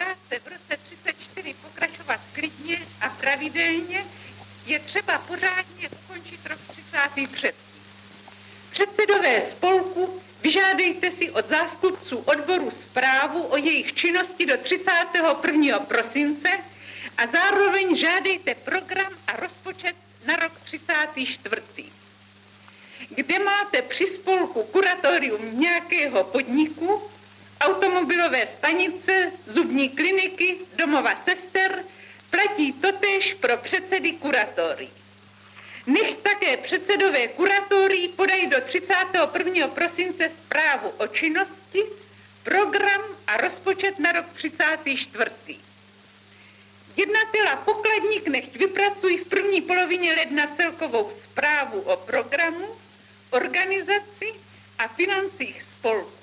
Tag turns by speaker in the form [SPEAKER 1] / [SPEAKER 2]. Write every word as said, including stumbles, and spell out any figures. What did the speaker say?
[SPEAKER 1] práce v roce třicet čtyři pokračovat klidně a pravidelně, je třeba pořádně ukončit rok třicátý třetí Předsedové spolku, vyžádejte si od zástupců odboru zprávu o jejich činnosti do třicátého prvního prosince a zároveň žádejte program a rozpočet na rok třicátý čtvrtý Kde máte při spolku kuratorium nějakého podniku, automobilové stanice, zubní kliniky, domova sester, platí totéž pro předsedy kuratorií. Nech také předsedové kuratorií podají do třicátého prvního prosince zprávu o činnosti, program a rozpočet na rok třicátý čtvrtý Jednatel a pokladník nechť vypracují v první polovině ledna celkovou zprávu o programu, organizaci a financích spolku.